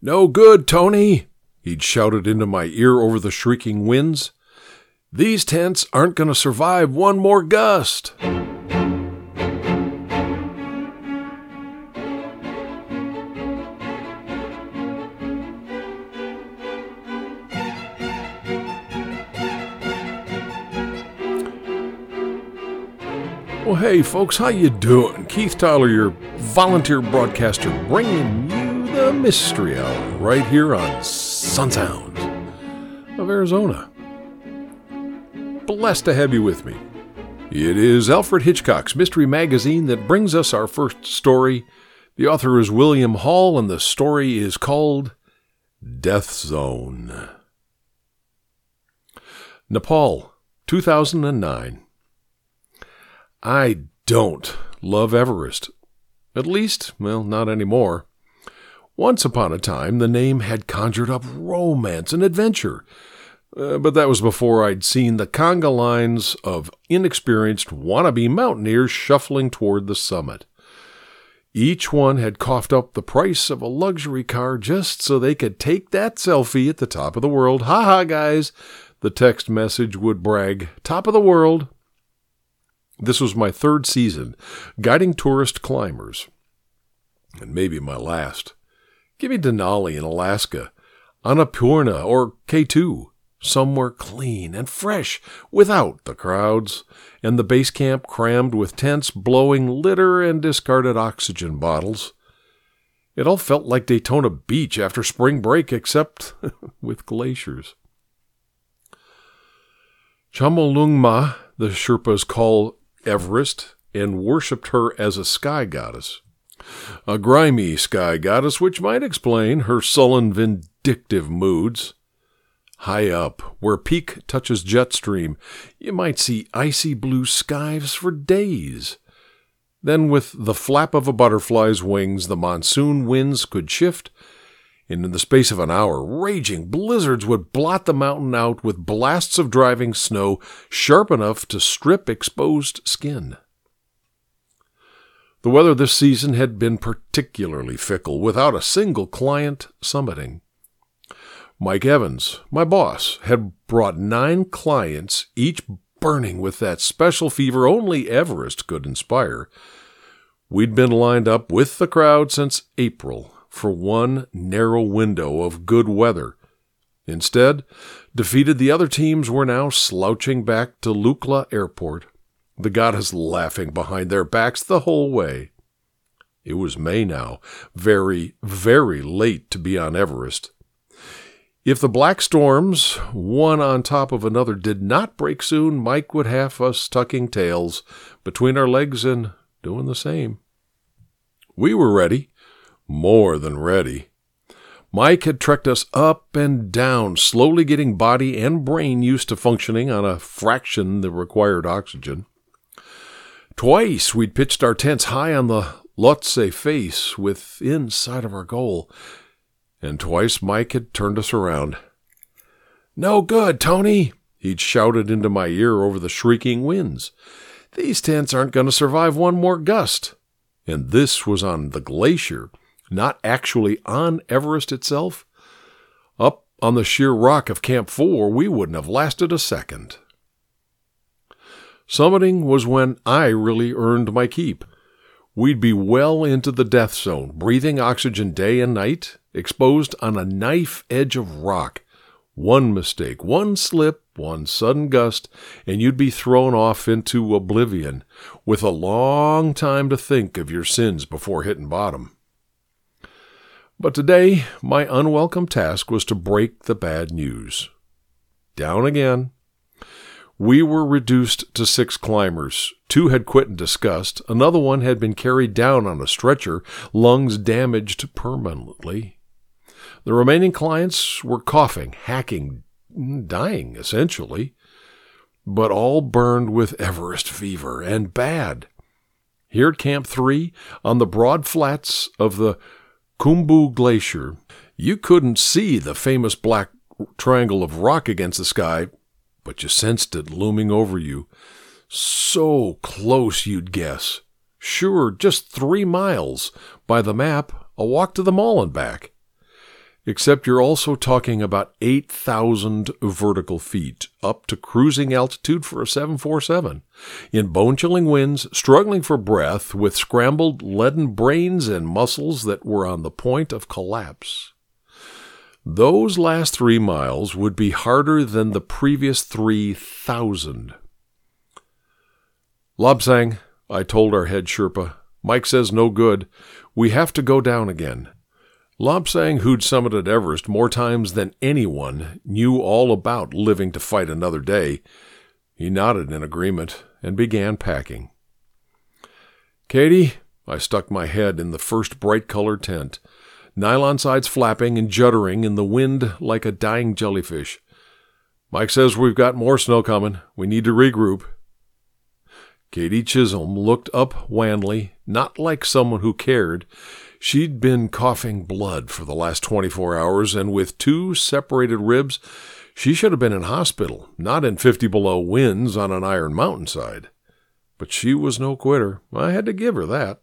"No good, Tony," he'd shouted into my ear over the shrieking winds. "These tents aren't going to survive one more gust." Well, hey, folks, how you doing? Keith Tyler, your volunteer broadcaster, bringing you the Mystery Hour right here on Sun Sounds of Arizona. Blessed to have you with me. It is Alfred Hitchcock's Mystery Magazine that brings us our first story. The author is William Hall, and the story is called Death Zone. Nepal, 2009. I don't love Everest. At least, well, not anymore. Once upon a time, the name had conjured up romance and adventure. But that was before I'd seen the conga lines of inexperienced wannabe mountaineers shuffling toward the summit. Each one had coughed up the price of a luxury car just so they could take that selfie at the top of the world. "Ha ha, guys," the text message would brag. "Top of the world." This was my third season, guiding tourist climbers. And maybe my last. Give me Denali in Alaska, Annapurna or K2, somewhere clean and fresh, without the crowds, and the base camp crammed with tents blowing litter and discarded oxygen bottles. It all felt like Daytona Beach after spring break, except with glaciers. Chomolungma, the Sherpas call Everest, and worshipped her as a sky goddess. A grimy sky goddess, which might explain her sullen, vindictive moods. High up, where peak touches jet stream, you might see icy blue skies for days. Then with the flap of a butterfly's wings, the monsoon winds could shift, and in the space of an hour, raging blizzards would blot the mountain out with blasts of driving snow sharp enough to strip exposed skin. The weather this season had been particularly fickle, without a single client summiting. Mike Evans, my boss, had brought 9 clients, each burning with that special fever only Everest could inspire. We'd been lined up with the crowd since April, for one narrow window of good weather. Instead, defeated the other teams were now slouching back to Lukla Airport, the goddess laughing behind their backs the whole way. It was May now, very, very late to be on Everest. If the black storms, one on top of another, did not break soon, Mike would have us tucking tails between our legs and doing the same. We were ready. More than ready. Mike had trekked us up and down, slowly getting body and brain used to functioning on a fraction the required oxygen. Twice we'd pitched our tents high on the Lhotse face within sight of our goal, and twice Mike had turned us around. "No good, Tony," he'd shouted into my ear over the shrieking winds. "These tents aren't going to survive one more gust." And this was on the glacier, not actually on Everest itself. Up on the sheer rock of Camp 4, we wouldn't have lasted a second. Summiting was when I really earned my keep. We'd be well into the death zone, breathing oxygen day and night, exposed on a knife edge of rock. One mistake, one slip, one sudden gust, and you'd be thrown off into oblivion, with a long time to think of your sins before hitting bottom. But today, my unwelcome task was to break the bad news. Down again. We were reduced to 6 climbers. 2 had quit in disgust. Another one had been carried down on a stretcher, lungs damaged permanently. The remaining clients were coughing, hacking, dying, essentially. But all burned with Everest fever, and bad. Here at Camp 3, on the broad flats of the Khumbu Glacier, you couldn't see the famous black triangle of rock against the sky, but you sensed it looming over you. So close you'd guess. Sure, just 3 miles. By the map, a walk to the mall and back. Except you're also talking about 8,000 vertical feet, up to cruising altitude for a 747, in bone-chilling winds, struggling for breath, with scrambled leaden brains and muscles that were on the point of collapse. Those last 3 miles would be harder than the previous 3,000. Lobsang, I told our head Sherpa. Mike says no good. We have to go down again. Lobsang, who'd summited Everest more times than anyone, knew all about living to fight another day. He nodded in agreement and began packing. Katie, I stuck my head in the first bright-colored tent, nylon sides flapping and juddering in the wind like a dying jellyfish. Mike says we've got more snow coming. We need to regroup. Katie Chisholm looked up wanly, not like someone who cared. She'd been coughing blood for the last 24 hours, and with 2 separated ribs, she should have been in hospital, not in 50 below winds on an iron mountainside. But she was no quitter. I had to give her that.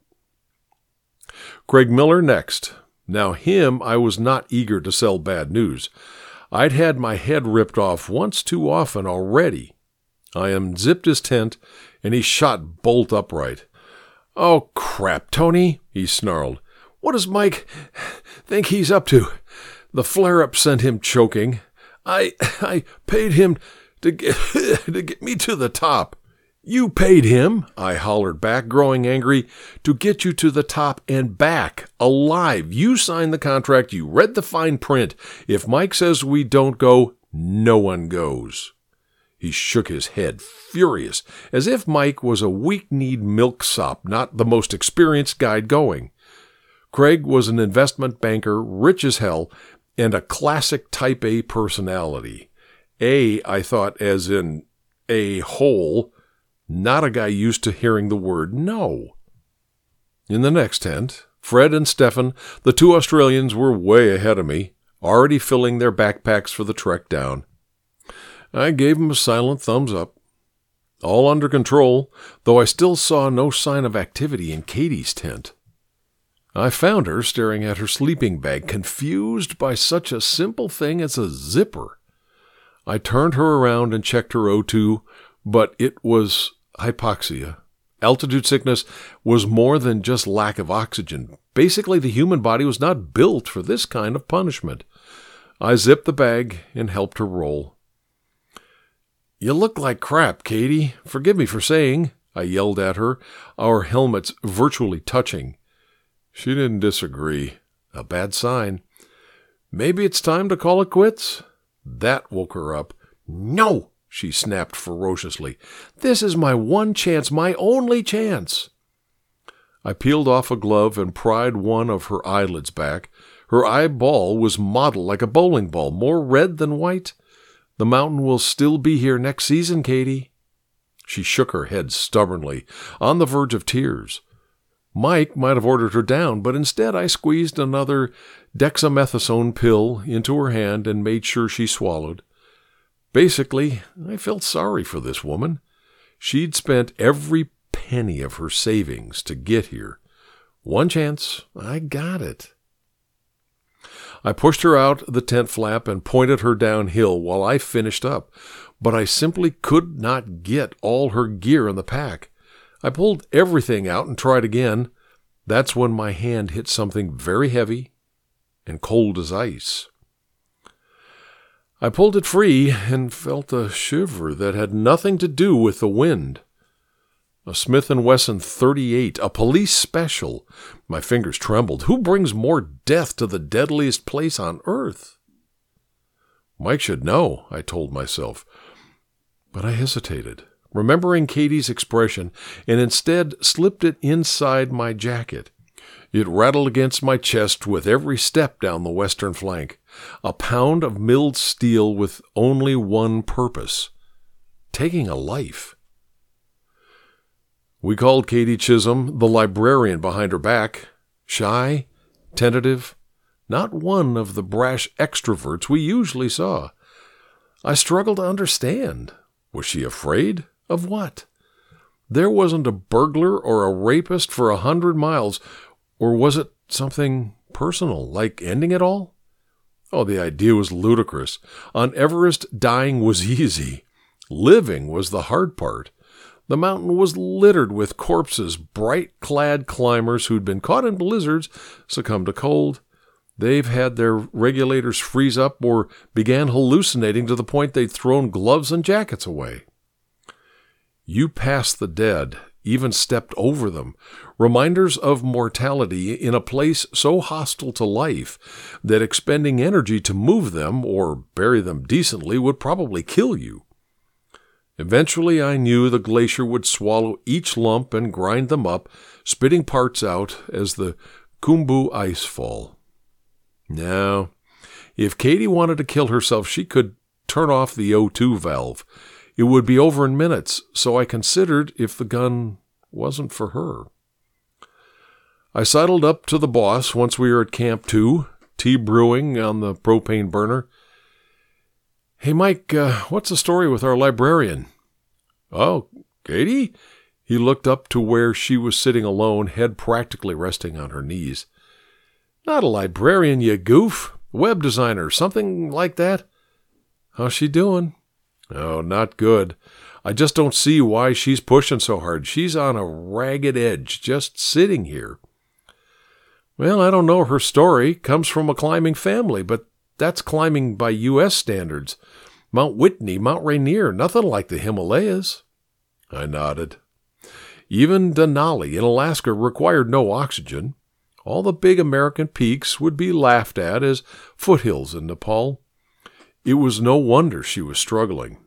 Craig Miller next. Now him I was not eager to sell bad news. I'd had my head ripped off once too often already. I unzipped his tent, and he shot bolt upright. "Oh, crap, Tony," he snarled. "What does Mike think he's up to? The flare-up sent him choking. I paid him to get me to the top." "You paid him," I hollered back, growing angry, "to get you to the top and back, alive. You signed the contract. You read the fine print. If Mike says we don't go, no one goes." He shook his head, furious, as if Mike was a weak-kneed milksop, not the most experienced guide going. Craig was an investment banker, rich as hell, and a classic Type A personality. I thought as in a-hole, not a guy used to hearing the word no. In the next tent, Fred and Stefan, the 2 Australians, were way ahead of me, already filling their backpacks for the trek down. I gave them a silent thumbs up. All under control, though I still saw no sign of activity in Katie's tent. I found her staring at her sleeping bag, confused by such a simple thing as a zipper. I turned her around and checked her O2, but it was hypoxia. Altitude sickness was more than just lack of oxygen. Basically, the human body was not built for this kind of punishment. I zipped the bag and helped her roll. "You look like crap, Katie. Forgive me for saying," I yelled at her, our helmets virtually touching. She didn't disagree. A bad sign. "Maybe it's time to call it quits?" That woke her up. "No!" she snapped ferociously. "This is my one chance, my only chance." I peeled off a glove and pried one of her eyelids back. Her eyeball was mottled like a bowling ball, more red than white. "The mountain will still be here next season, Katie." She shook her head stubbornly, on the verge of tears. Mike might have ordered her down, but instead I squeezed another dexamethasone pill into her hand and made sure she swallowed. Basically, I felt sorry for this woman. She'd spent every penny of her savings to get here. One chance, I got it. I pushed her out the tent flap and pointed her downhill while I finished up, but I simply could not get all her gear in the pack. I pulled everything out and tried again. That's when my hand hit something very heavy and cold as ice. I pulled it free and felt a shiver that had nothing to do with the wind. A Smith & Wesson .38, a police special. My fingers trembled. Who brings more death to the deadliest place on earth? Mike should know, I told myself. But I hesitated, remembering Katie's expression, and instead slipped it inside my jacket. It rattled against my chest with every step down the western flank. A pound of milled steel with only one purpose: taking a life. We called Katie Chisholm the librarian behind her back. Shy, tentative, not one of the brash extroverts we usually saw. I struggled to understand. Was she afraid? Of what? There wasn't a burglar or a rapist for 100 miles, or was it something personal, like ending it all? Oh, the idea was ludicrous. On Everest, dying was easy. Living was the hard part. The mountain was littered with corpses, bright-clad climbers who'd been caught in blizzards, succumbed to cold. They've had their regulators freeze up or began hallucinating to the point they'd thrown gloves and jackets away. You passed the dead, even stepped over them, reminders of mortality in a place so hostile to life that expending energy to move them or bury them decently would probably kill you. Eventually, I knew the glacier would swallow each lump and grind them up, spitting parts out as the Khumbu ice fall. Now, if Katie wanted to kill herself, she could turn off the O2 valve. It would be over in minutes, so I considered if the gun wasn't for her. I sidled up to the boss once we were at Camp 2, tea brewing on the propane burner. "Hey, Mike, what's the story with our librarian?" "Oh, Katie?" He looked up to where she was sitting alone, head practically resting on her knees. "Not a librarian, you goof. Web designer, something like that." "How's she doing?" "Oh, not good. I just don't see why she's pushing so hard. She's on a ragged edge, just sitting here." "Well, I don't know her story. Comes from a climbing family, but that's climbing by U.S. standards. Mount Whitney, Mount Rainier, nothing like the Himalayas." I nodded. Even Denali in Alaska required no oxygen. All the big American peaks would be laughed at as foothills in Nepal. It was no wonder she was struggling.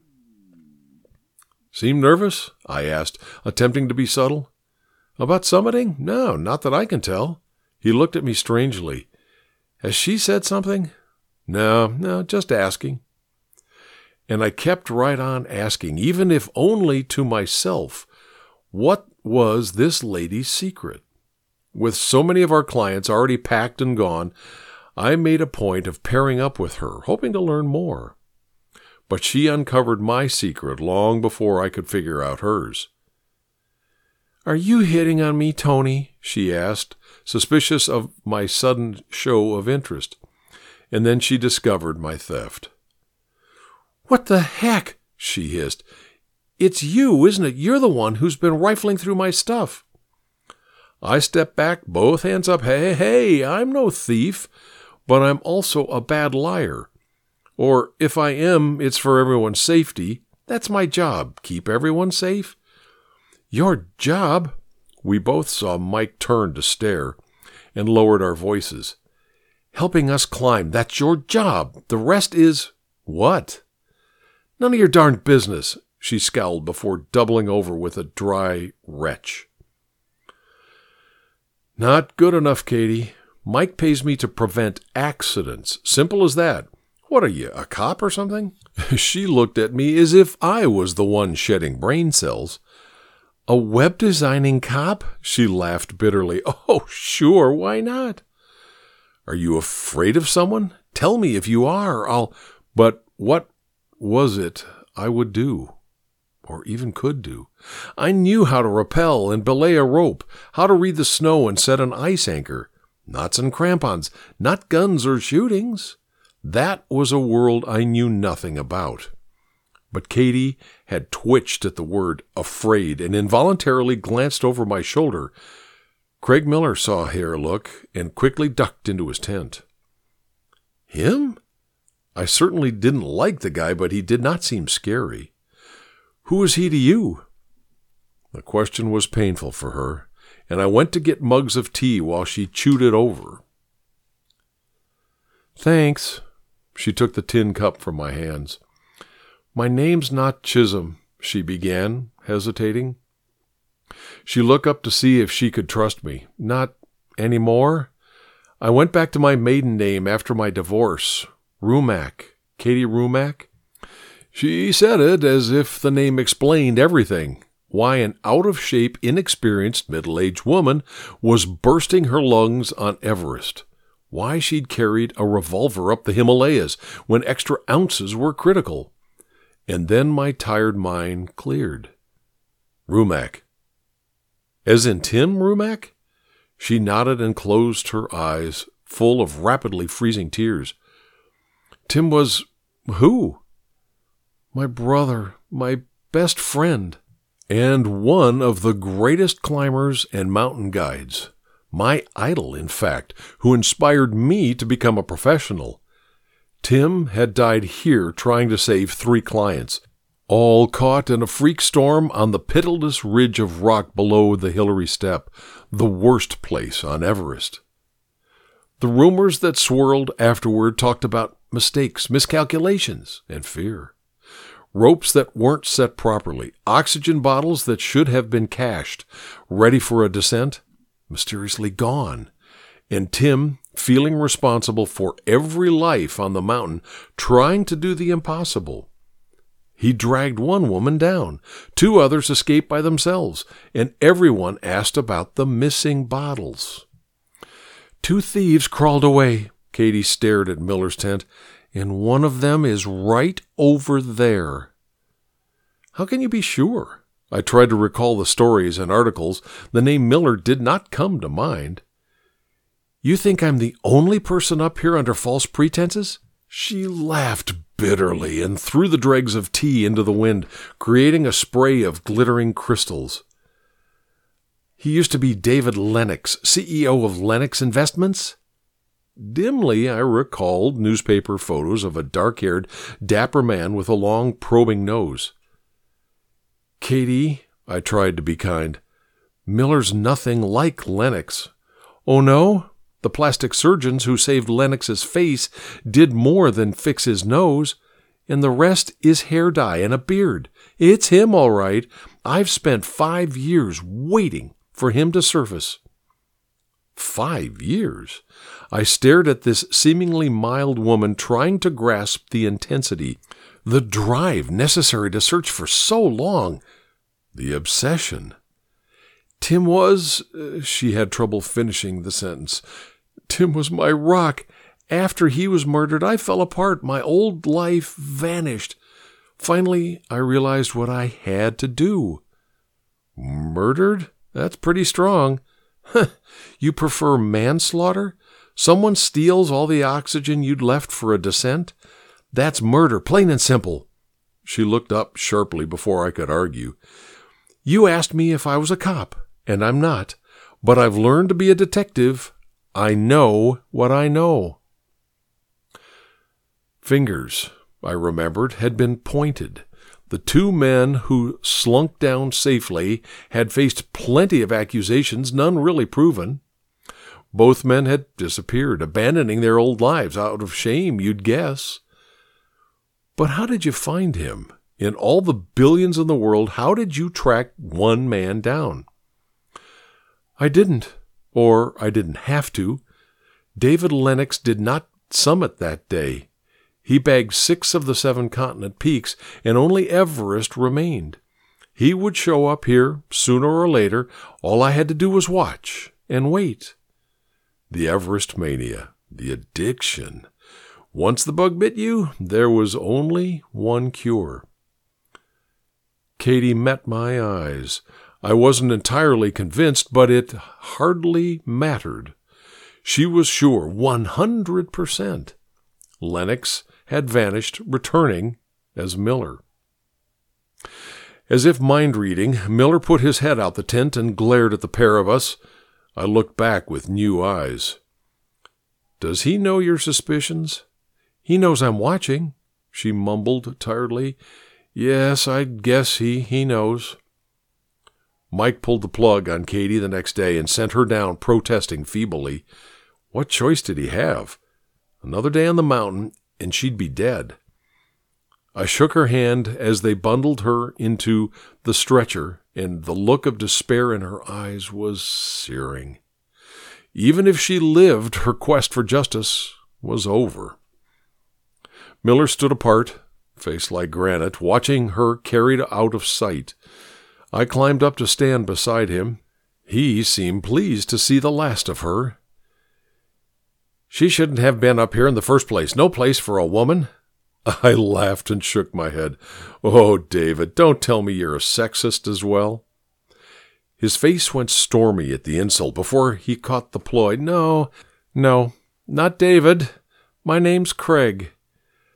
"Seem nervous?" I asked, attempting to be subtle. "About summiting? No, not that I can tell." He looked at me strangely. "Has she said something?" No, just asking." And I kept right on asking, even if only to myself, what was this lady's secret? With so many of our clients already packed and gone, I made a point of pairing up with her, hoping to learn more. But she uncovered my secret long before I could figure out hers. "Are you hitting on me, Tony?" she asked, suspicious of my sudden show of interest. And then she discovered my theft. "What the heck?" she hissed. "It's you, isn't it? You're the one who's been rifling through my stuff." I stepped back, both hands up. Hey, I'm no thief, but I'm also a bad liar. Or if I am, it's for everyone's safety. That's my job, keep everyone safe. "Your job?" We both saw Mike turn to stare and lowered our voices. "Helping us climb, that's your job. The rest is..." "What?" "None of your darned business," she scowled before doubling over with a dry retch. "Not good enough, Katie. Mike pays me to prevent accidents. Simple as that. What are you, a cop or something?" She looked at me as if I was the one shedding brain cells. "A web designing cop?" She laughed bitterly. "Oh, sure, why not?" "Are you afraid of someone? Tell me if you are. But what was it I would do? Or even could do? I knew how to rappel and belay a rope, how to read the snow and set an ice anchor. Knots and crampons, not guns or shootings. That was a world I knew nothing about. But Katie had twitched at the word afraid and involuntarily glanced over my shoulder. Craig Miller saw her look and quickly ducked into his tent. Him? I certainly didn't like the guy, but he did not seem scary. "Who is he to you?" The question was painful for her, and I went to get mugs of tea while she chewed it over. "Thanks." She took the tin cup from my hands. "My name's not Chisholm," she began, hesitating. She looked up to see if she could trust me. "Not any more? I went back to my maiden name after my divorce. Rumack. Katie Rumack." She said it as if the name explained everything. Why an out-of-shape, inexperienced, middle-aged woman was bursting her lungs on Everest. Why she'd carried a revolver up the Himalayas when extra ounces were critical. And then my tired mind cleared. Rumack. As in Tim Rumack? She nodded and closed her eyes, full of rapidly freezing tears. Tim was who? My brother, my best friend, and one of the greatest climbers and mountain guides. My idol, in fact, who inspired me to become a professional. Tim had died here trying to save 3 clients, all caught in a freak storm on the pitiless ridge of rock below the Hillary Step, the worst place on Everest. The rumors that swirled afterward talked about mistakes, miscalculations, and fear. Ropes that weren't set properly, oxygen bottles that should have been cached, ready for a descent, mysteriously gone, and Tim feeling responsible for every life on the mountain, trying to do the impossible. He dragged one woman down, 2 others escaped by themselves, and everyone asked about the missing bottles. 2 thieves crawled away. Katie stared at Miller's tent, and one of them is right over there. How can you be sure? I tried to recall the stories and articles. The name Miller did not come to mind. You think I'm the only person up here under false pretenses? She laughed bitterly and threw the dregs of tea into the wind, creating a spray of glittering crystals. He used to be David Lennox, CEO of Lennox Investments? Dimly, I recalled newspaper photos of a dark-haired, dapper man with a long, probing nose. Katie, I tried to be kind, Miller's nothing like Lennox. Oh, no? The plastic surgeons who saved Lennox's face did more than fix his nose, and the rest is hair dye and a beard. It's him, all right. I've spent 5 years waiting for him to surface. 5 years? I stared at this seemingly mild woman trying to grasp the intensity, the drive necessary to search for so long, the obsession. Tim was, she had trouble finishing the sentence. Tim was my rock. After he was murdered, I fell apart. My old life vanished. Finally, I realized what I had to do. Murdered? That's pretty strong. You prefer manslaughter? Someone steals all the oxygen you'd left for a descent? That's murder, plain and simple. She looked up sharply before I could argue. You asked me if I was a cop, and I'm not, but I've learned to be a detective. I know what I know. Fingers, I remembered, had been pointed. The 2 men who slunk down safely had faced plenty of accusations, none really proven. Both men had disappeared, abandoning their old lives out of shame, you'd guess. But how did you find him? In all the billions in the world, how did you track one man down? I didn't, or I didn't have to. David Lennox did not summit that day. He bagged 6 of the 7 continent peaks, and only Everest remained. He would show up here sooner or later. All I had to do was watch and wait. The Everest mania, the addiction. Once the bug bit you, there was only one cure. Katie met my eyes. I wasn't entirely convinced, but it hardly mattered. She was sure, 100%. Lennox had vanished, returning as Miller. As if mind-reading, Miller put his head out the tent and glared at the pair of us. I looked back with new eyes. Does he know your suspicions? He knows I'm watching, she mumbled tiredly. Yes, I guess he knows. Mike pulled the plug on Katie the next day and sent her down, protesting feebly. What choice did he have? Another day on the mountain, and she'd be dead. I shook her hand as they bundled her into the stretcher, and the look of despair in her eyes was searing. Even if she lived, her quest for justice was over. Miller stood apart, face like granite, watching her carried out of sight. I climbed up to stand beside him. He seemed pleased to see the last of her. She shouldn't have been up here in the first place. No place for a woman. I laughed and shook my head. Oh, David, don't tell me you're a sexist as well. His face went stormy at the insult before he caught the ploy. No, not David. My name's Craig.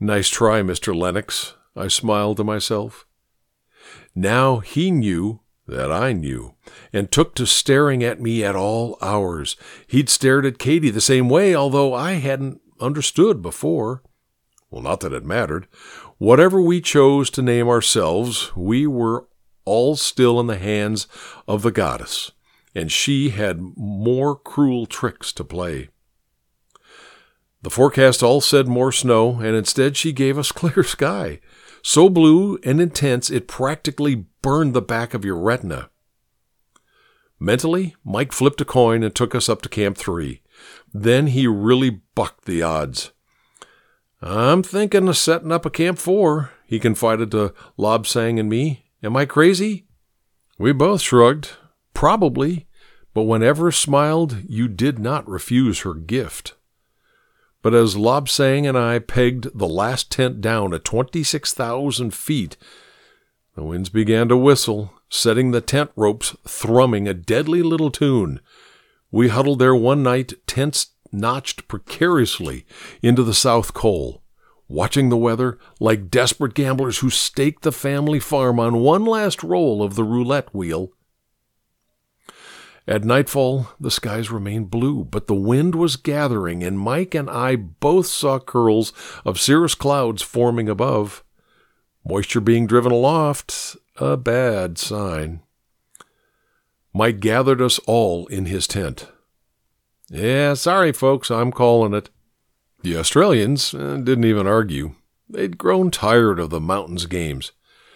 Nice try, Mr. Lennox, I smiled to myself. Now he knew that I knew, and took to staring at me at all hours. He'd stared at Katie the same way, although I hadn't understood before. Well, not that it mattered. Whatever we chose to name ourselves, we were all still in the hands of the goddess, and she had more cruel tricks to play. The forecast all said more snow, and instead she gave us clear sky, so blue and intense it practically burned the back of your retina. Mentally, Mike flipped a coin and took us up to Camp 3. Then he really bucked the odds. I'm thinking of setting up a Camp 4, he confided to Lobsang and me. Am I crazy? We both shrugged. Probably, but when Everest smiled, you did not refuse her gift. But as Lobsang and I pegged the last tent down at 26,000 feet, the winds began to whistle, setting the tent ropes thrumming a deadly little tune. We huddled there one night, tents notched precariously into the south col, watching the weather like desperate gamblers who staked the family farm on one last roll of the roulette wheel. At nightfall, the skies remained blue, but the wind was gathering, and Mike and I both saw curls of cirrus clouds forming above. Moisture being driven aloft, a bad sign. Mike gathered us all in his tent. Yeah, sorry, folks, I'm calling it. The Australians didn't even argue. They'd grown tired of the mountains games.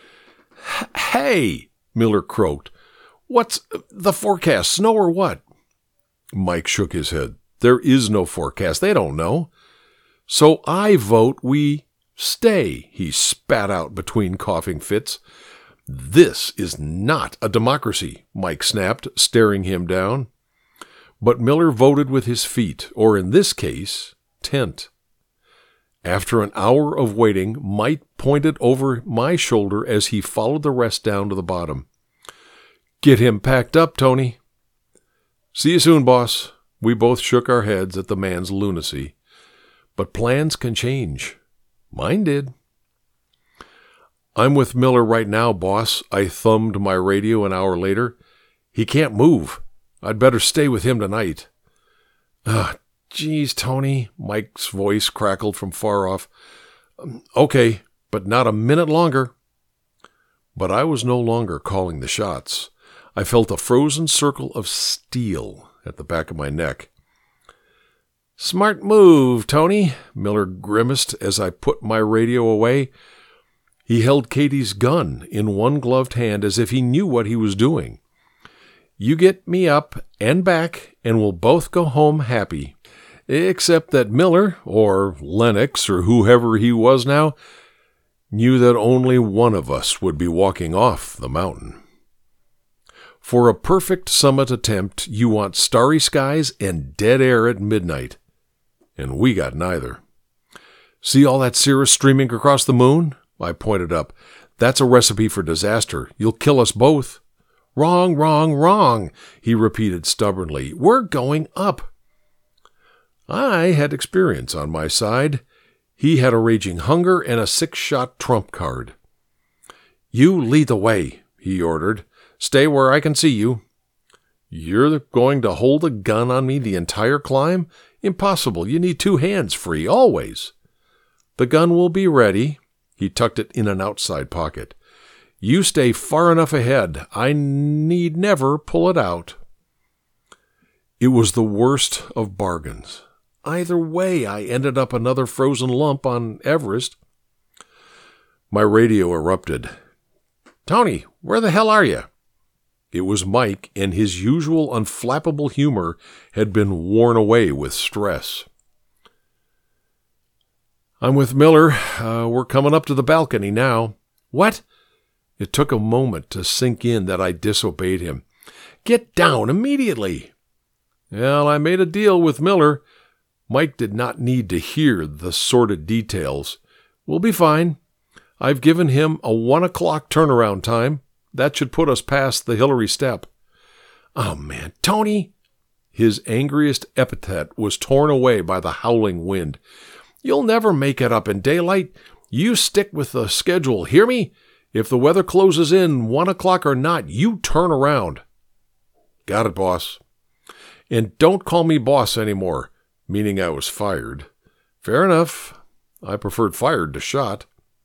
Hey, Miller croaked. What's the forecast, snow or what? Mike shook his head. There is no forecast. They don't know. So I vote we stay, he spat out between coughing fits. This is not a democracy, Mike snapped, staring him down. But Miller voted with his feet, or in this case, tent. After an hour of waiting, Mike pointed over my shoulder as he followed the rest down to the bottom. Get him packed up, Tony. See you soon, boss. We both shook our heads at the man's lunacy. But plans can change. Mine did. I'm with Miller right now, boss. I thumbed my radio an hour later. He can't move. I'd better stay with him tonight. Geez, Tony, Mike's voice crackled from far off. Okay, but not a minute longer. But I was no longer calling the shots. I felt a frozen circle of steel at the back of my neck. Smart move, Tony, Miller grimaced as I put my radio away. He held Katie's gun in one gloved hand as if he knew what he was doing. You get me up and back, and we'll both go home happy. Except that Miller, or Lennox, or whoever he was now, knew that only one of us would be walking off the mountain. For a perfect summit attempt, you want starry skies and dead air at midnight. And we got neither. See all that cirrus streaming across the moon? I pointed up. That's a recipe for disaster. You'll kill us both. Wrong, wrong, wrong, he repeated stubbornly. We're going up. I had experience on my side. He had a raging hunger and a 6-shot trump card. You lead the way, he ordered. Stay where I can see you. You're going to hold a gun on me the entire climb? Impossible. You need 2 hands free, always. The gun will be ready. He tucked it in an outside pocket. You stay far enough ahead. I need never pull it out. It was the worst of bargains. Either way, I ended up another frozen lump on Everest. My radio erupted. Tony, where the hell are you? It was Mike, and his usual unflappable humor had been worn away with stress. I'm with Miller. We're coming up to the balcony now. What? It took a moment to sink in that I disobeyed him. Get down immediately. Well, I made a deal with Miller. Mike did not need to hear the sordid details. We'll be fine. I've given him a 1 o'clock turnaround time. That should put us past the Hillary step. Oh, man, Tony! His angriest epithet was torn away by the howling wind. You'll never make it up in daylight. You stick with the schedule, hear me? If the weather closes in 1 o'clock or not, you turn around." "Got it, boss." "And don't call me boss anymore," meaning I was fired. Fair enough. I preferred fired to shot.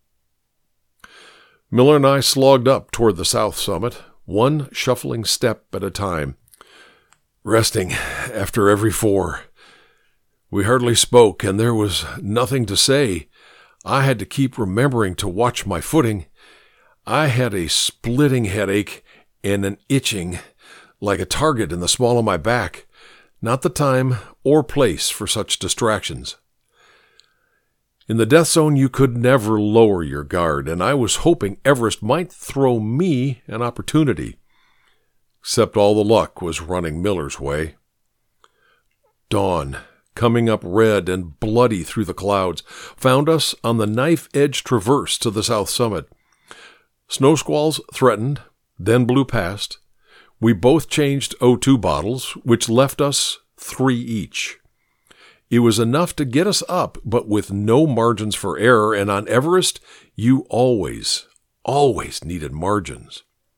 Miller and I slogged up toward the south summit, one shuffling step at a time, resting after every 4. We hardly spoke, and there was nothing to say. I had to keep remembering to watch my footing. I had a splitting headache and an itching, like a target in the small of my back. Not the time or place for such distractions. In the death zone, you could never lower your guard, and I was hoping Everest might throw me an opportunity. Except all the luck was running Miller's way. Dawn, coming up red and bloody through the clouds, found us on the knife-edge traverse to the south summit. Snow squalls threatened, then blew past. We both changed O2 bottles, which left us 3 each. It was enough to get us up, but with no margins for error, and on Everest, you always needed margins.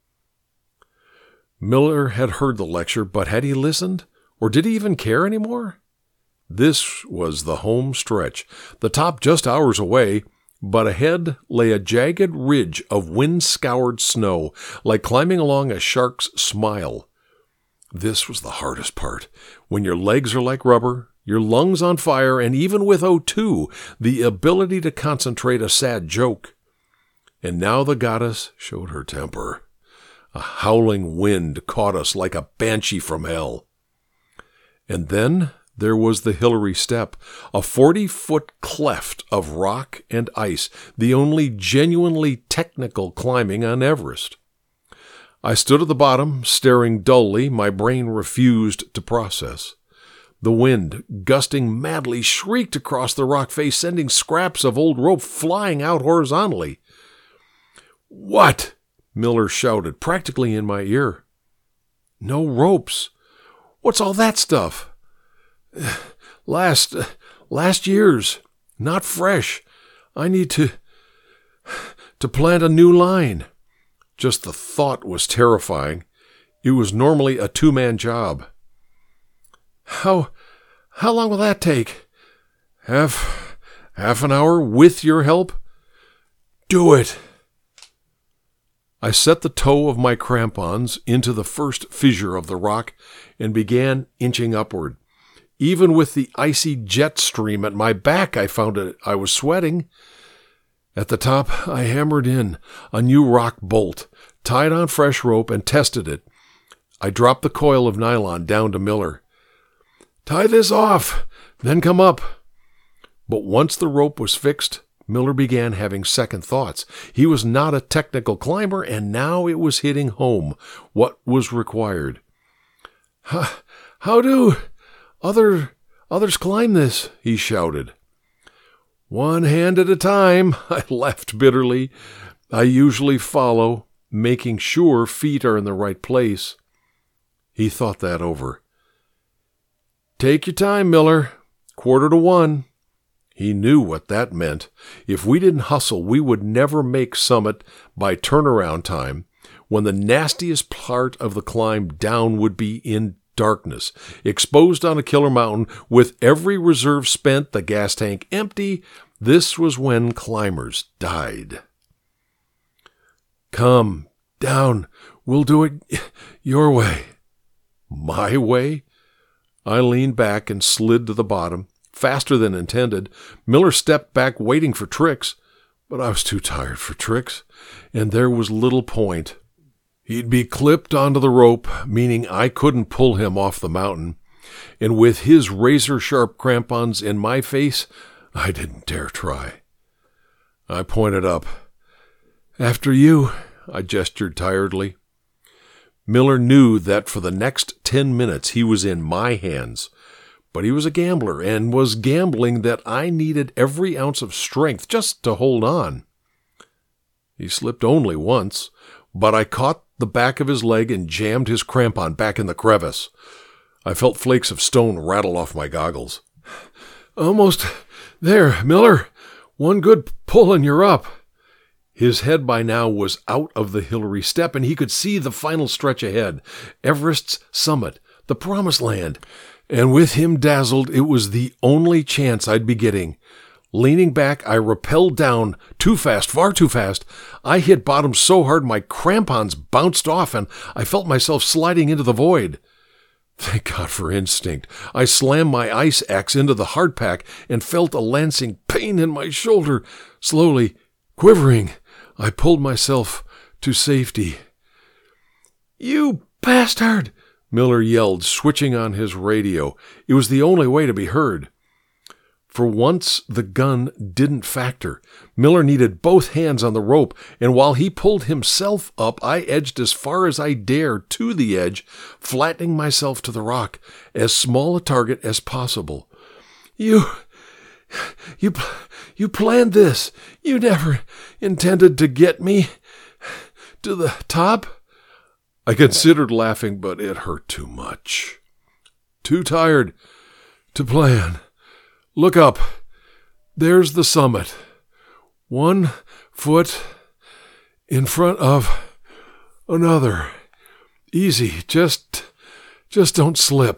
Miller had heard the lecture, but had he listened? Or did he even care anymore? This was the home stretch, the top just hours away, but ahead lay a jagged ridge of wind-scoured snow, like climbing along a shark's smile. This was the hardest part. When your legs are like rubber, your lungs on fire, and even with O2, the ability to concentrate a sad joke. And now the goddess showed her temper. A howling wind caught us like a banshee from hell. And then there was the Hillary Step, a 40-foot cleft of rock and ice, the only genuinely technical climbing on Everest. I stood at the bottom, staring dully. My brain refused to process. The wind, gusting madly, shrieked across the rock face, sending scraps of old rope flying out horizontally. "What?" Miller shouted, practically in my ear. "No ropes. What's all that stuff?" Last year's. Not fresh. I need to plant a new line." Just the thought was terrifying. It was normally a 2-man job. How long will that take?" Half an hour with your help?" "Do it." I set the toe of my crampons into the first fissure of the rock and began inching upward. Even with the icy jet stream at my back, I found I was sweating. At the top, I hammered in a new rock bolt, tied on fresh rope, and tested it. I dropped the coil of nylon down to Miller. "Tie this off, then come up." But once the rope was fixed, Miller began having second thoughts. He was not a technical climber, and now it was hitting home what was required. How do others climb this?" he shouted. "One hand at a time," I laughed bitterly. "I usually follow, making sure feet are in the right place." He thought that over. "Take your time, Miller. 1:45. He knew what that meant. If we didn't hustle, we would never make summit by turnaround time, when the nastiest part of the climb down would be in darkness, exposed on a killer mountain, with every reserve spent, the gas tank empty. This was when climbers died. "Come down. We'll do it your way." My way? I leaned back and slid to the bottom, faster than intended. Miller stepped back, waiting for tricks, but I was too tired for tricks, and there was little point. He'd be clipped onto the rope, meaning I couldn't pull him off the mountain, and with his razor-sharp crampons in my face, I didn't dare try. I pointed up. "After you," I gestured tiredly. Miller knew that for the next 10 minutes he was in my hands, but he was a gambler and was gambling that I needed every ounce of strength just to hold on. He slipped only once, but I caught the back of his leg and jammed his crampon back in the crevice. I felt flakes of stone rattle off my goggles. "Almost There, Miller, one good pull and you're up. His head by now was out of the Hillary step, and he could see the final stretch ahead, Everest's summit, the promised land. And with him dazzled, it was the only chance I'd be getting. Leaning back, I rappelled down, too fast, far too fast. I hit bottom so hard my crampons bounced off, and I felt myself sliding into the void. Thank God for instinct. I slammed my ice axe into the hardpack and felt a lancing pain in my shoulder. Slowly, quivering, I pulled myself to safety. "You bastard!" Miller yelled, switching on his radio. It was the only way to be heard. For once, the gun didn't factor. Miller needed both hands on the rope, and while he pulled himself up, I edged as far as I dared to the edge, flattening myself to the rock, as small a target as possible. You planned this. You never intended to get me to the top?" I considered laughing, but it hurt too much. Too tired to plan. Look up. There's the summit. 1 foot in front of another. Easy. Just don't slip.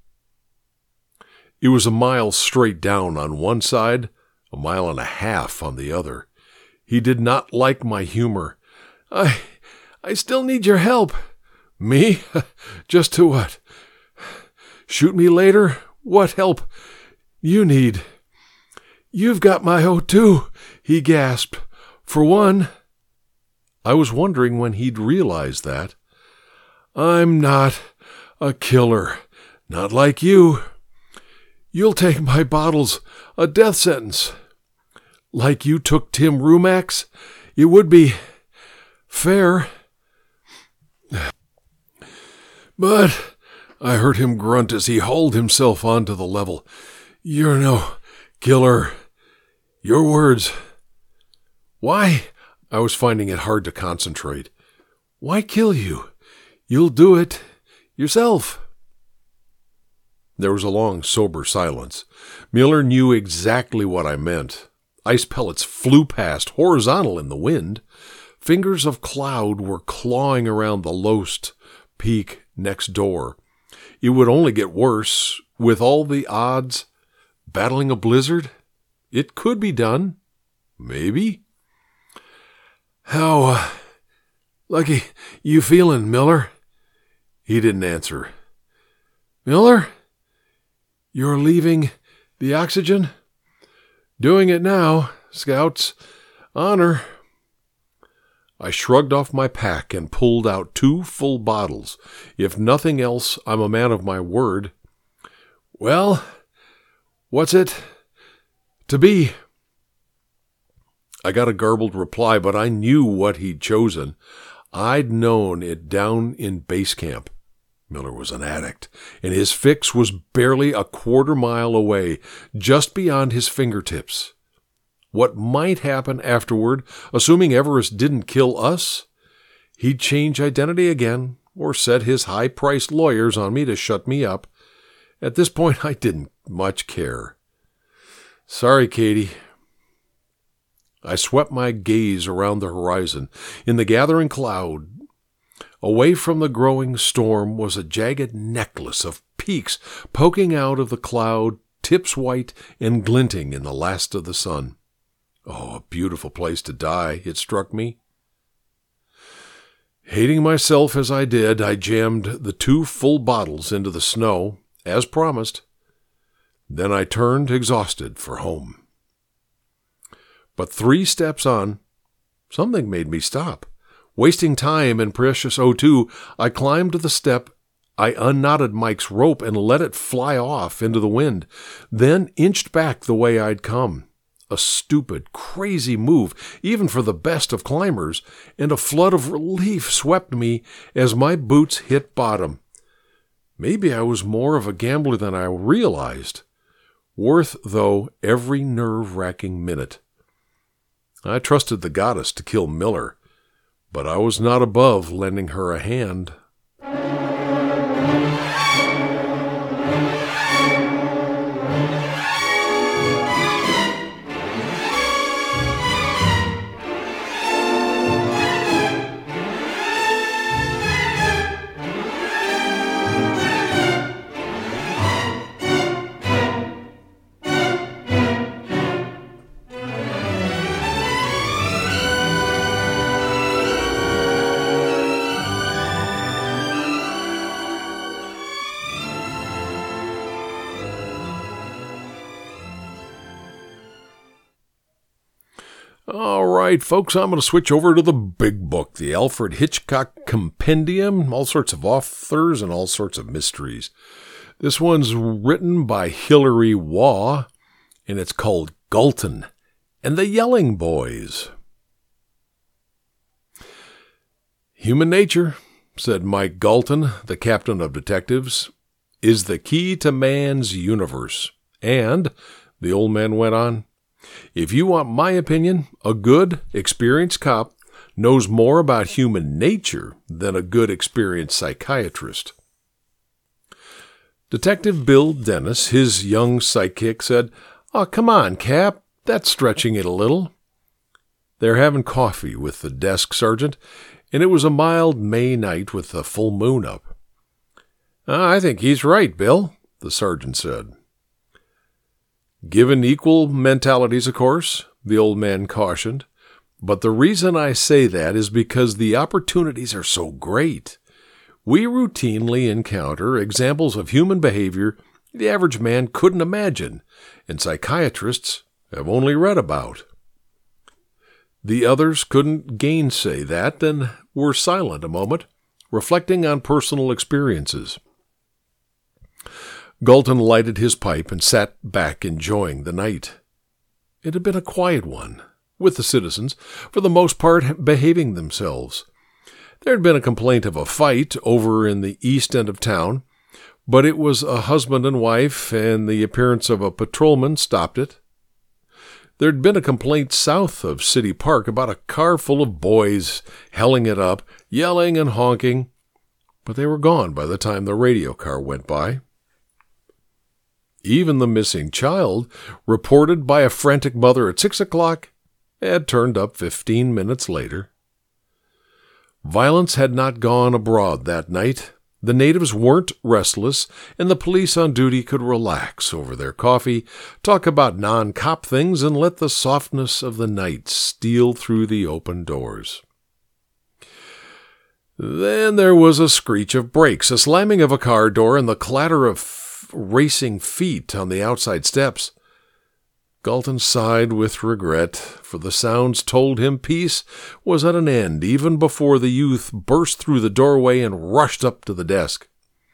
It was a mile straight down on one side, 1.5 miles on the other. He did not like my humor. I still need your help." "Me? Just to what? Shoot me later? What help you need?" "You've got my O2, he gasped. "For one." I was wondering when he'd realize that. "I'm not a killer. Not like you. You'll take my bottles, a death sentence. Like you took Tim Rumack's? It would be fair." "But," I heard him grunt as he hauled himself onto the level, "you're no killer. Your words." "Why?" I was finding it hard to concentrate. "Why kill you? You'll do it yourself." There was a long, sober silence. Miller knew exactly what I meant. Ice pellets flew past, horizontal in the wind. Fingers of cloud were clawing around the Lost peak next door. It would only get worse. With all the odds, battling a blizzard? It could be done. Maybe. "How lucky you feeling, Miller?" He didn't answer. "Miller? You're leaving the oxygen?" "Doing it now. Scouts. Honor." I shrugged off my pack and pulled out 2 full bottles. If nothing else, I'm a man of my word. "Well, what's it to be?" I got a garbled reply, but I knew what he'd chosen. I'd known it down in base camp. Miller was an addict, and his fix was barely a 1/4 mile away, just beyond his fingertips. What might happen afterward, assuming Everest didn't kill us? He'd change identity again, or set his high-priced lawyers on me to shut me up. At this point, I didn't much care. "Sorry, Katie." I swept my gaze around the horizon. In the gathering cloud, away from the growing storm, was a jagged necklace of peaks poking out of the cloud, tips white and glinting in the last of the sun. Oh, a beautiful place to die, it struck me. Hating myself as I did, I jammed the 2 full bottles into the snow, as promised. Then I turned, exhausted, for home. But 3 steps on, something made me stop. Wasting time and precious O2, I climbed the step. I unknotted Mike's rope and let it fly off into the wind, then inched back the way I'd come. A stupid, crazy move, even for the best of climbers, and a flood of relief swept me as my boots hit bottom. Maybe I was more of a gambler than I realized. Worth, though, every nerve-wracking minute. I trusted the goddess to kill Miller, but I was not above lending her a hand. All right, folks, I'm going to switch over to the big book, the Alfred Hitchcock Compendium, all sorts of authors and all sorts of mysteries. This one's written by Hilary Waugh, and it's called Galton and the Yelling Boys. Human nature, said Mike Galton, the captain of detectives, is the key to man's universe. And, the old man went on, if you want my opinion, a good, experienced cop knows more about human nature than a good, experienced psychiatrist. Detective Bill Dennis, his young sidekick, said, "Oh, come on, Cap, that's stretching it a little." They're having coffee with the desk sergeant, and it was a mild May night with the full moon up. "I think he's right, Bill," the sergeant said. "Given equal mentalities, of course," the old man cautioned. "But the reason I say that is because the opportunities are so great. We routinely encounter examples of human behavior the average man couldn't imagine, and psychiatrists have only read about." The others couldn't gainsay that and were silent a moment, reflecting on personal experiences. Galton lighted his pipe and sat back enjoying the night. It had been a quiet one, with the citizens, for the most part, behaving themselves. There had been a complaint of a fight over in the east end of town, but it was a husband and wife, and the appearance of a patrolman stopped it. There had been a complaint south of City Park about a car full of boys helling it up, yelling and honking, but they were gone by the time the radio car went by. Even the missing child, reported by a frantic mother at 6 o'clock, had turned up 15 minutes later. Violence had not gone abroad that night. The natives weren't restless, and the police on duty could relax over their coffee, talk about non-cop things, and let the softness of the night steal through the open doors. Then there was a screech of brakes, a slamming of a car door, and the clatter of racing feet on the outside steps. Galton sighed with regret, for the sounds told him peace was at an end even before the youth burst through the doorway and rushed up to the desk.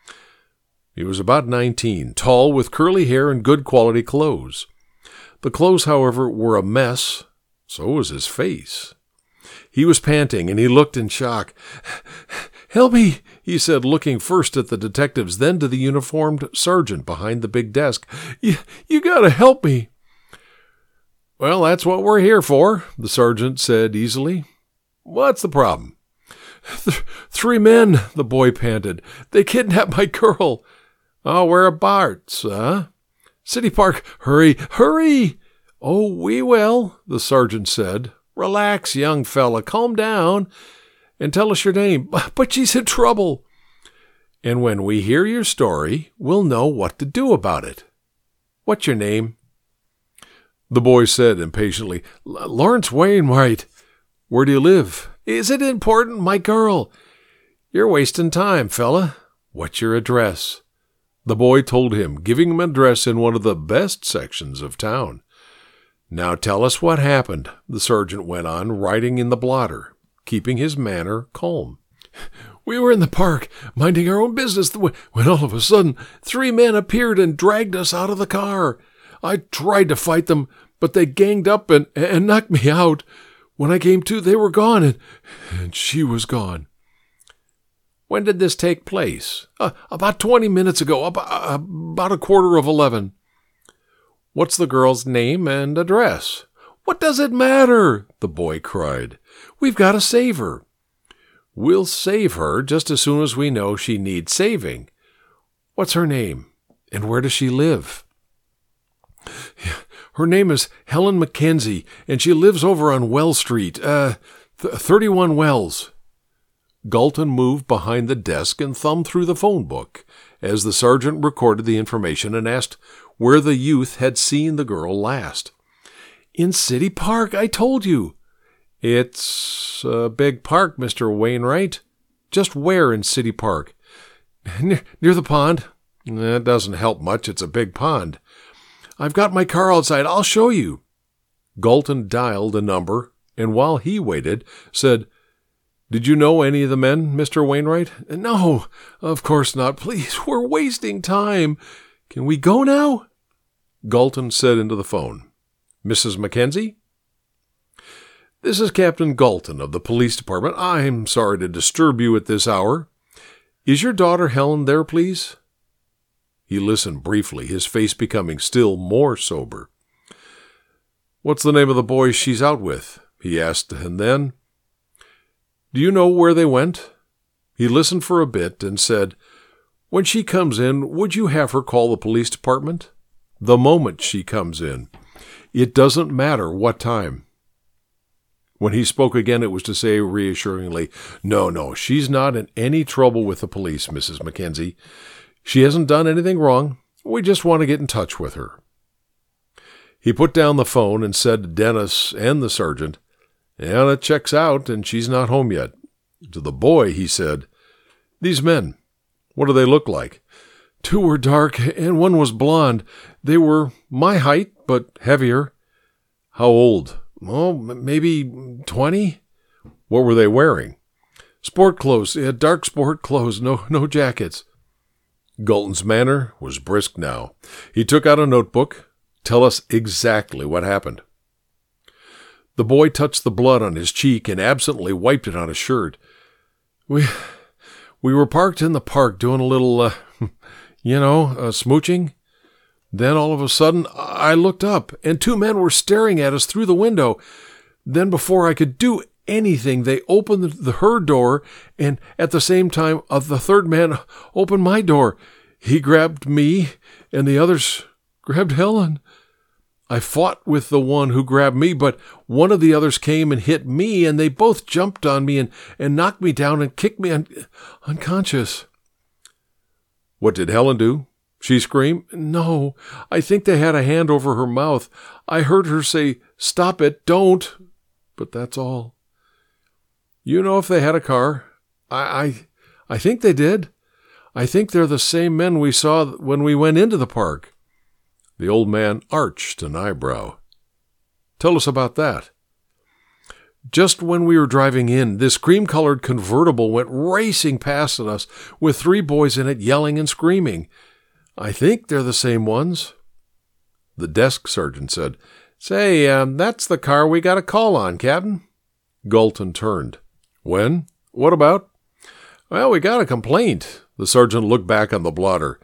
He was about 19, tall, with curly hair and good quality clothes. The clothes, however, were a mess. So was his face. He was panting, and he looked in shock. "Help me," he said, looking first at the detectives, then to the uniformed sergeant behind the big desk. You gotta help me." "Well, that's what we're here for," the sergeant said easily. "What's the problem?" Three men, the boy panted. "They kidnapped my girl." "Oh, whereabouts, huh?" "City Park. Hurry, hurry." "Oh, we will," the sergeant said. "Relax, young fella. Calm down and tell us your name." "But she's in trouble." "And when we hear your story, we'll know what to do about it. What's your name?" The boy said impatiently, "Lawrence Wainwright." "Where do you live?" "Is it important? My girl." "You're wasting time, fella. What's your address?" The boy told him, giving him an address in one of the best sections of town. "Now tell us what happened," the sergeant went on, writing in the blotter, keeping his manner calm. "We were in the park, minding our own business, when all of a sudden 3 men appeared and dragged us out of the car. I tried to fight them, but they ganged up and knocked me out. When I came to, they were gone, and she was gone." "When did this take place?" About 20 minutes ago, about 11:15. "What's the girl's name and address?" "What does it matter?" the boy cried. "We've got to save her." "We'll save her just as soon as we know she needs saving. What's her name, and where does she live?" "Her name is Helen Mackenzie, and she lives over on Wells Street, 31 Wells." Galton moved behind the desk and thumbed through the phone book as the sergeant recorded the information and asked where the youth had seen the girl last. "In City Park, I told you." "It's a big park, Mr. Wainwright." "Just where in City Park?" Near the pond." "That doesn't help much. It's a big pond." "I've got my car outside. I'll show you." Galton dialed a number, and while he waited, said, "Did you know any of the men, Mr. Wainwright?" "No, of course not. Please, we're wasting time. Can we go now?" Galton said into the phone, "Mrs. Mackenzie?" "This is Captain Galton of the police department. I'm sorry to disturb you at this hour. Is your daughter Helen there, please?" He listened briefly, his face becoming still more sober. "What's the name of the boy she's out with?" he asked, and then, "Do you know where they went?" He listened for a bit and said, "When she comes in, would you have her call the police department? The moment she comes in. It doesn't matter what time." When he spoke again, it was to say reassuringly, No, she's not in any trouble with the police, Mrs. Mackenzie. She hasn't done anything wrong. We just want to get in touch with her." He put down the phone and said to Dennis and the sergeant, "Yeah, that checks out, and she's not home yet." To the boy, he said, "These men, what do they look like?" "Two were dark, and one was blonde. They were my height, but heavier." "How old?" "Oh, maybe 20. "What were they wearing?" "Sport clothes, dark sport clothes, no jackets." Galton's manner was brisk now. He took out a notebook. "Tell us exactly what happened." The boy touched the blood on his cheek and absently wiped it on his shirt. We were parked in the park doing a little, smooching. Then all of a sudden, I looked up, and two men were staring at us through the window. Then before I could do anything, they opened her door, and at the same time, the third man opened my door. He grabbed me, and the others grabbed Helen. I fought with the one who grabbed me, but one of the others came and hit me, and they both jumped on me and knocked me down and kicked me unconscious." "What did Helen do? She scream?" "No, I think they had a hand over her mouth. I heard her say, 'Stop it, don't.' But that's all." "You know if they had a car?" I think they did. I think they're the same men we saw when we went into the park." The old man arched an eyebrow. "Tell us about that." "Just when we were driving in, this cream-colored convertible went racing past us with 3 boys in it yelling and screaming. I think they're the same ones." The desk sergeant said, "Say, that's the car we got a call on, Captain." Galton turned. "When? What about?" "Well, we got a complaint." The sergeant looked back on the blotter.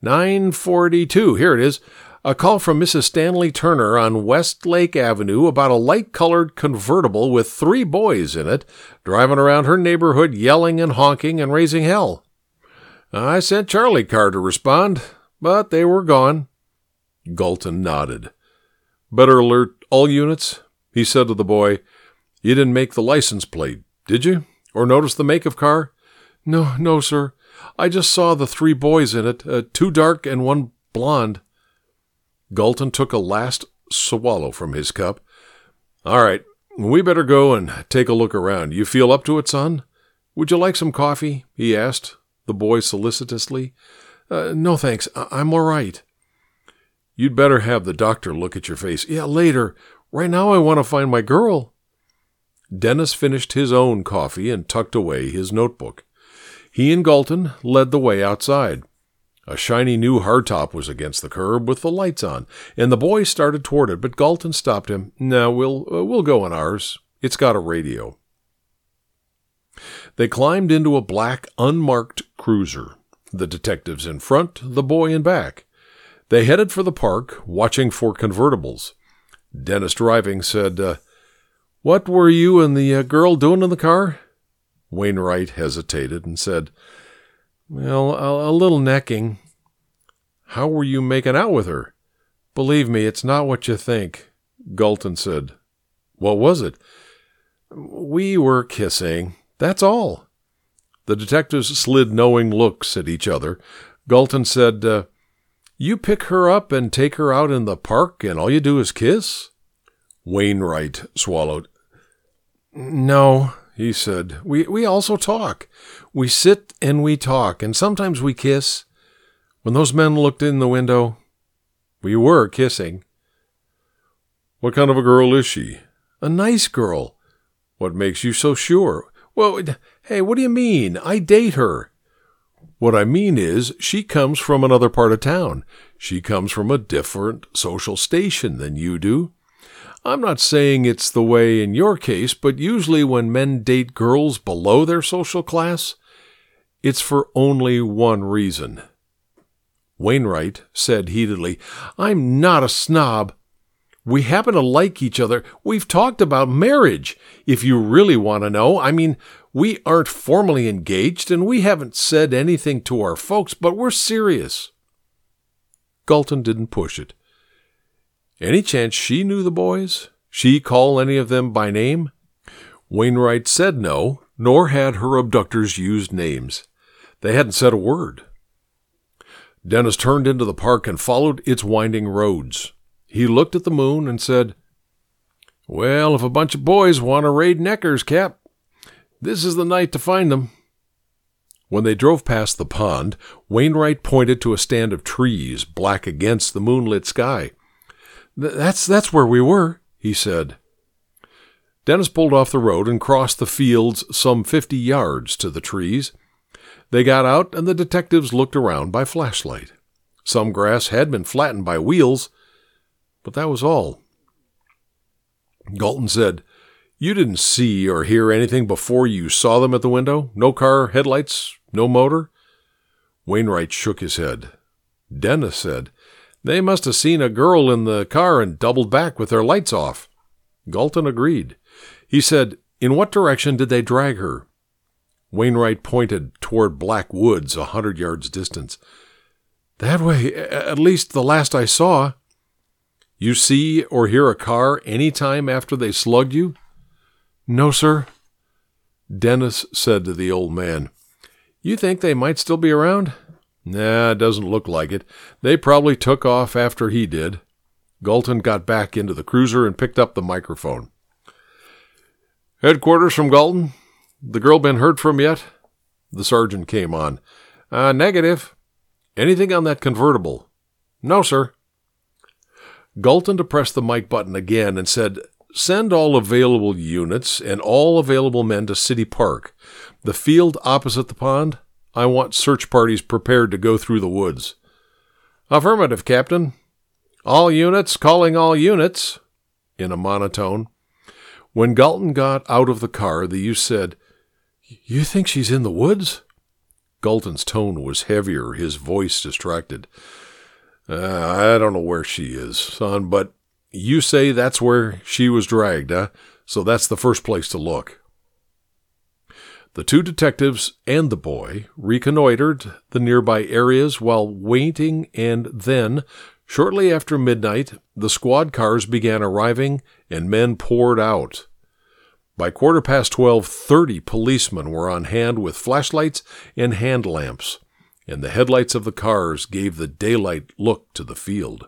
9:42, here it is. "A call from Mrs. Stanley Turner on Westlake Avenue about a light-colored convertible with 3 boys in it, driving around her neighborhood yelling and honking and raising hell. I sent Charlie Carr to respond, but they were gone." Galton nodded. "Better alert all units," he said to the boy. "You didn't make the license plate, did you? Or notice the make of car?" No, sir. I just saw the 3 boys in it, 2 dark and 1 blonde." Galton took a last swallow from his cup. "All right, we better go and take a look around. You feel up to it, son? Would you like some coffee?" he asked the boy solicitously. No, thanks. I'm all right." "You'd better have the doctor look at your face." "Yeah, later. Right now I want to find my girl." Dennis finished his own coffee and tucked away his notebook. He and Galton led the way outside. A shiny new hardtop was against the curb with the lights on, and the boy started toward it, but Galton stopped him. "No, we'll go in ours. It's got a radio." They climbed into a black, unmarked cruiser. The detectives in front, the boy in back. They headed for the park, watching for convertibles. Dennis, driving, said, "What were you and the girl doing in the car?" Wainwright hesitated and said, "Well, a little necking." "How were you making out with her?" "Believe me, it's not what you think." Galton said, "What was it?" "We were kissing. That's all." The detectives slid knowing looks at each other. Galton said, "You pick her up and take her out in the park, and all you do is kiss?" Wainwright swallowed. "No," he said. We also talk. We sit and we talk, and sometimes we kiss. When those men looked in the window, we were kissing." What kind of a girl is she? A nice girl. What makes you so sure? Well, hey, what do you mean? I date her. What I mean is, she comes from another part of town. She comes from a different social station than you do. I'm not saying it's the way in your case, but usually when men date girls below their social class, it's for only one reason. Wainwright said heatedly, I'm not a snob. We happen to like each other. We've talked about marriage, if you really want to know. I mean, we aren't formally engaged, and we haven't said anything to our folks, but we're serious. Galton didn't push it. Any chance she knew the boys? She call any of them by name? Wainwright said no, nor had her abductors used names. They hadn't said a word. Dennis turned into the park and followed its winding roads. He looked at the moon and said, Well, if a bunch of boys want to raid Neckar's, Cap, this is the night to find them. When they drove past the pond, Wainwright pointed to a stand of trees, black against the moonlit sky. That's where we were, he said. Dennis pulled off the road and crossed the fields some 50 yards to the trees. They got out, and the detectives looked around by flashlight. Some grass had been flattened by wheels, but that was all. Galton said, You didn't see or hear anything before you saw them at the window? No car headlights? No motor? Wainwright shook his head. Dennis said, They must have seen a girl in the car and doubled back with their lights off. Galton agreed. He said, In what direction did they drag her? Wainwright pointed toward Black Woods, 100 yards distant. That way, at least the last I saw. You see or hear a car any time after they slugged you? No, sir. Dennis said to the old man, You think they might still be around? Nah, it doesn't look like it. They probably took off after he did. Galton got back into the cruiser and picked up the microphone. Headquarters from Galton? The girl been heard from yet? The sergeant came on. Negative. Anything on that convertible? No, sir. Galton depressed the mic button again and said, Send all available units and all available men to City Park. The field opposite the pond. I want search parties prepared to go through the woods. Affirmative, Captain. All units calling all units, in a monotone. When Galton got out of the car, the youth said, You think she's in the woods? Galton's tone was heavier, his voice distracted. I don't know where she is, son, but you say that's where she was dragged, huh? So that's the first place to look. The two detectives and the boy reconnoitered the nearby areas while waiting, and then, shortly after midnight, the squad cars began arriving and men poured out. By 12:15, 30 policemen were on hand with flashlights and hand lamps, and the headlights of the cars gave the daylight look to the field.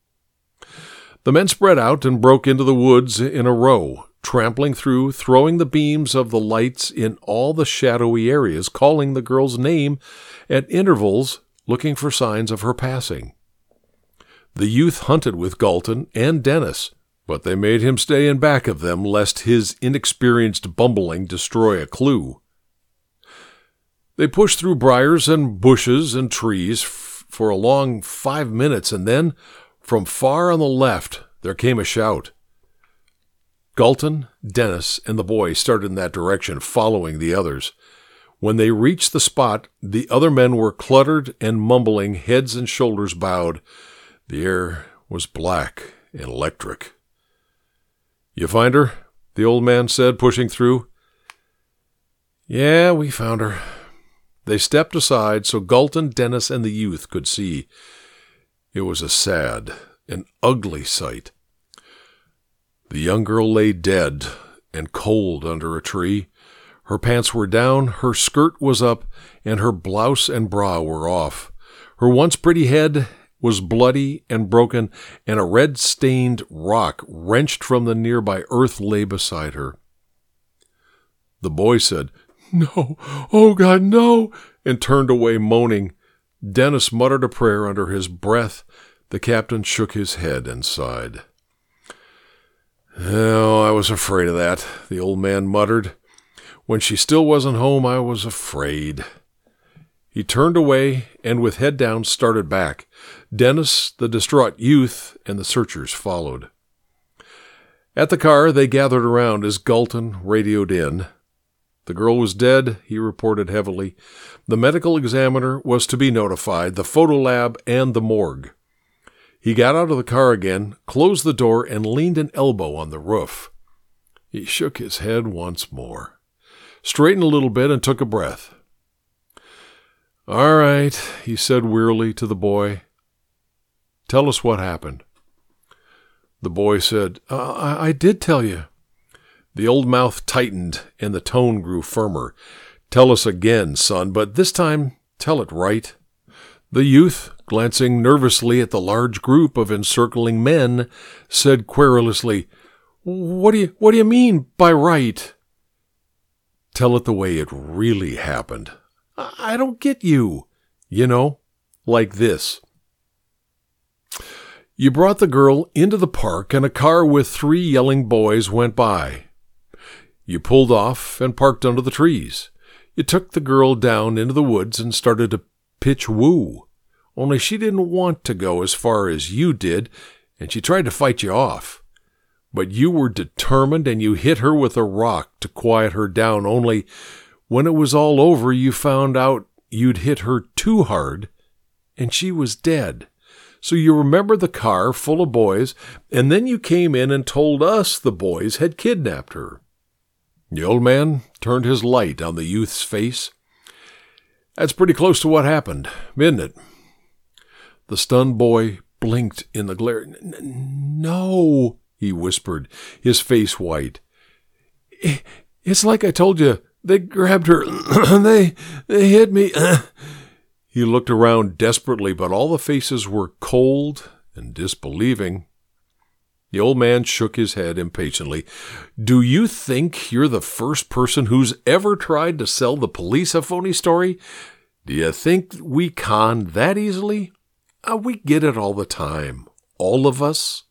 The men spread out and broke into the woods in a row, trampling through, throwing the beams of the lights in all the shadowy areas, calling the girl's name at intervals, looking for signs of her passing. The youth hunted with Galton and Dennis, but they made him stay in back of them lest his inexperienced bumbling destroy a clue. They pushed through briars and bushes and trees for a long 5 minutes, and then, from far on the left, there came a shout. Galton, Dennis, and the boy started in that direction, following the others. When they reached the spot, the other men were cluttered and mumbling, heads and shoulders bowed. The air was black and electric. You find her? The old man said, pushing through. Yeah, we found her. They stepped aside so Galton, Dennis, and the youth could see. It was a sad, an ugly sight. The young girl lay dead and cold under a tree. Her pants were down, her skirt was up, and her blouse and bra were off. Her once pretty head was bloody and broken, and a red-stained rock wrenched from the nearby earth lay beside her. The boy said, "No, oh God, no," and turned away moaning. Dennis muttered a prayer under his breath. The captain shook his head and sighed. was afraid of that," the old man muttered. "When she still wasn't home, I was afraid." He turned away and with head down started back. Dennis, the distraught youth, and the searchers followed. At the car, they gathered around as Galton radioed in. The girl was dead, he reported heavily. The medical examiner was to be notified, the photo lab, and the morgue. He got out of the car again, closed the door, and leaned an elbow on the roof. He shook his head once more, straightened a little bit, and took a breath. "All right," he said wearily to the boy. "Tell us what happened." The boy said, I did tell you." The old mouth tightened, and the tone grew firmer. "Tell us again, son, but this time tell it right." The youth, glancing nervously at the large group of encircling men, said querulously, What do you mean by right?" "Tell it the way it really happened." I don't get you." "You know, like this. You brought the girl into the park, and a car with 3 yelling boys went by. You pulled off and parked under the trees. You took the girl down into the woods and started to pitch woo. Only she didn't want to go as far as you did, and she tried to fight you off. But you were determined, and you hit her with a rock to quiet her down, only when it was all over, you found out you'd hit her too hard, and she was dead. So you remember the car full of boys, and then you came in and told us the boys had kidnapped her." The old man turned his light on the youth's face. "That's pretty close to what happened, isn't it?" The stunned boy blinked in the glare. No, he whispered, his face white. "It's like I told you. They grabbed her. They hit me." He looked around desperately, but all the faces were cold and disbelieving. The old man shook his head impatiently. "Do you think you're the first person who's ever tried to sell the police a phony story? Do you think we con that easily? We get it all the time. All of us.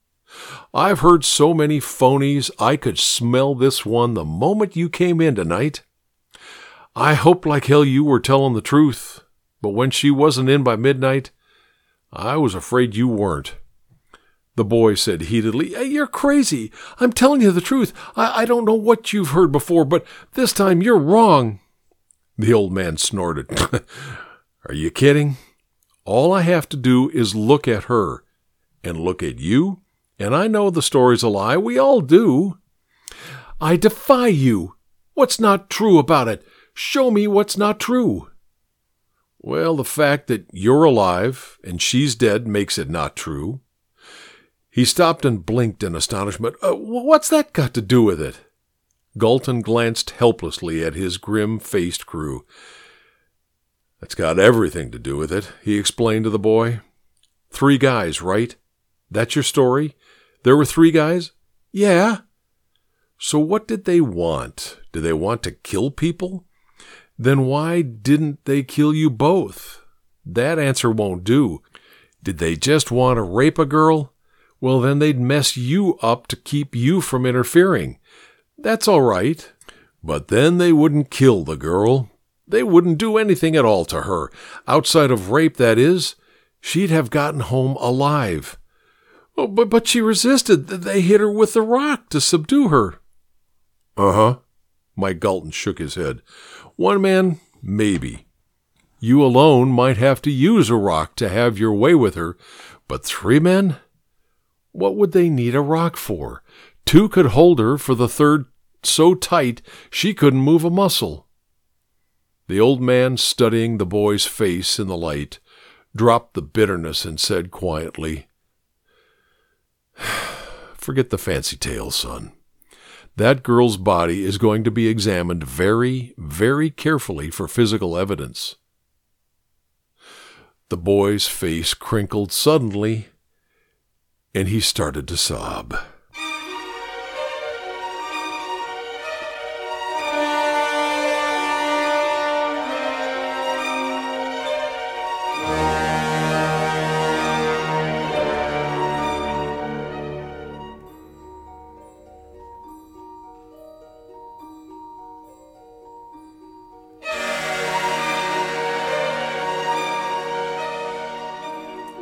I've heard so many phonies, I could smell this one the moment you came in tonight. I hoped like hell you were telling the truth, but when she wasn't in by midnight, I was afraid you weren't." The boy said heatedly, "You're crazy. I'm telling you the truth. I don't know what you've heard before, but this time you're wrong." The old man snorted. "Are you kidding? All I have to do is look at her and look at you, and I know the story's a lie. We all do." "I defy you. What's not true about it? Show me what's not true." "Well, the fact that you're alive and she's dead makes it not true." He stopped and blinked in astonishment. What's that got to do with it?" Galton glanced helplessly at his grim-faced crew. "That's got everything to do with it," he explained to the boy. 3 guys, right? That's your story? There were 3 guys?" "Yeah." "So what did they want? Did they want to kill people? Then why didn't they kill you both? That answer won't do. Did they just want to rape a girl? Well, then they'd mess you up to keep you from interfering. That's all right. But then they wouldn't kill the girl. They wouldn't do anything at all to her. Outside of rape, that is. She'd have gotten home alive." "Oh, but she resisted. They hit her with the rock to subdue her." "Uh-huh." Mike Galton shook his head. "One man, maybe. You alone might have to use a rock to have your way with her, but 3 men? What would they need a rock for? 2 could hold her, for the 3rd so tight she couldn't move a muscle." The old man, studying the boy's face in the light, dropped the bitterness and said quietly, "Forget the fancy tales, son. That girl's body is going to be examined very, very carefully for physical evidence." The boy's face crinkled suddenly, and he started to sob.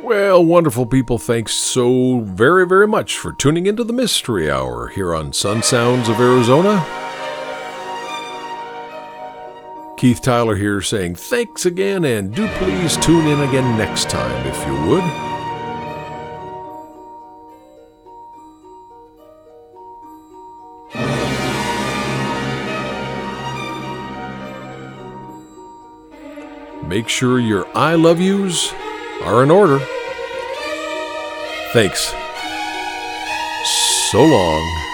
Well, wonderful people, thanks so very, very much for tuning into the Mystery Hour here on Sun Sounds of Arizona. Keith Tyler here saying thanks again, and do please tune in again next time if you would. Make sure your I love yous are in order. Thanks. So long.